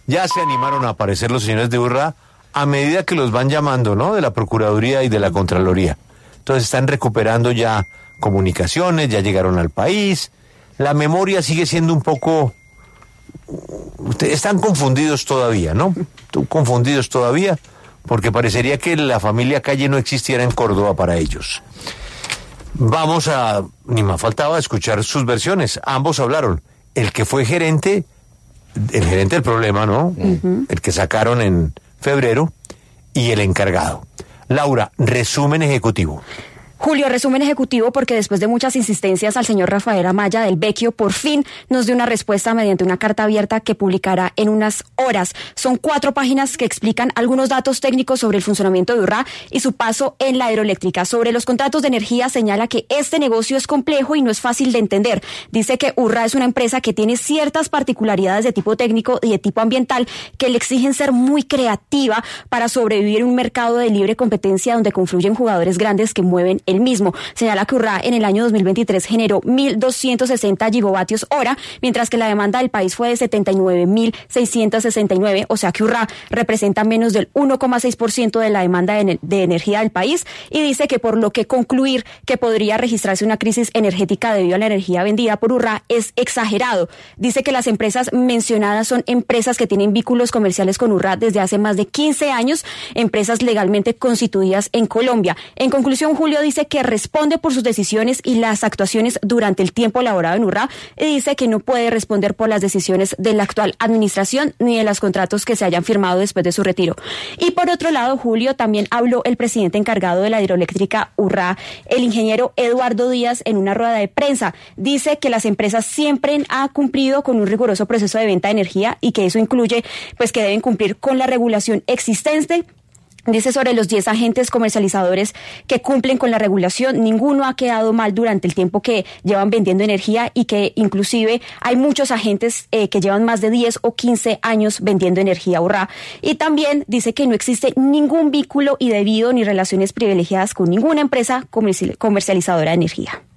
ya se animaron a aparecer los señores de Urra a medida que los van llamando, ¿no? De la Procuraduría y de la Contraloría. Entonces están recuperando ya comunicaciones, ya llegaron al país. La memoria sigue siendo un poco... Están confundidos todavía, ¿no? Confundidos todavía, porque parecería que la familia Calle no existiera en Córdoba para ellos. Vamos a... Ni me faltaba escuchar sus versiones. Ambos hablaron. El que fue gerente, el gerente del problema, ¿no? El que sacaron en febrero, y el encargado. Laura, resumen ejecutivo. Julio, resumen ejecutivo, porque después de muchas insistencias al señor Rafael Amaya del Vecchio, por fin nos dio una respuesta mediante una carta abierta que publicará en unas horas. Son 4 páginas que explican algunos datos técnicos sobre el funcionamiento de Urra y su paso en la hidroeléctrica. Sobre los contratos de energía señala que este negocio es complejo y no es fácil de entender. Dice que Urra es una empresa que tiene ciertas particularidades de tipo técnico y de tipo ambiental que le exigen ser muy creativa para sobrevivir en un mercado de libre competencia donde confluyen jugadores grandes que mueven el mismo. Señala que Urra en el año 2023 generó 1.260 gigavatios hora, mientras que la demanda del país fue de 79.669, o sea que Urra representa menos del 1,6% de la demanda de energía del país, y dice que por lo que concluir que podría registrarse una crisis energética debido a la energía vendida por Urra es exagerado. Dice que las empresas mencionadas son empresas que tienen vínculos comerciales con Urra desde hace más de 15 años, empresas legalmente constituidas en Colombia. En conclusión, Julio dice que responde por sus decisiones y las actuaciones durante el tiempo laborado en Urra, y dice que no puede responder por las decisiones de la actual administración ni de los contratos que se hayan firmado después de su retiro. Y por otro lado, Julio, también habló el presidente encargado de la hidroeléctrica Urra, el ingeniero Eduardo Díaz, en una rueda de prensa. Dice que las empresas siempre han cumplido con un riguroso proceso de venta de energía y que eso incluye pues que deben cumplir con la regulación existente. Dice sobre los 10 agentes comercializadores que cumplen con la regulación, ninguno ha quedado mal durante el tiempo que llevan vendiendo energía, y que inclusive hay muchos agentes que llevan más de 10 o 15 años vendiendo energía Urra. Y también dice que no existe ningún vínculo indebido ni relaciones privilegiadas con ninguna empresa comercializadora de energía.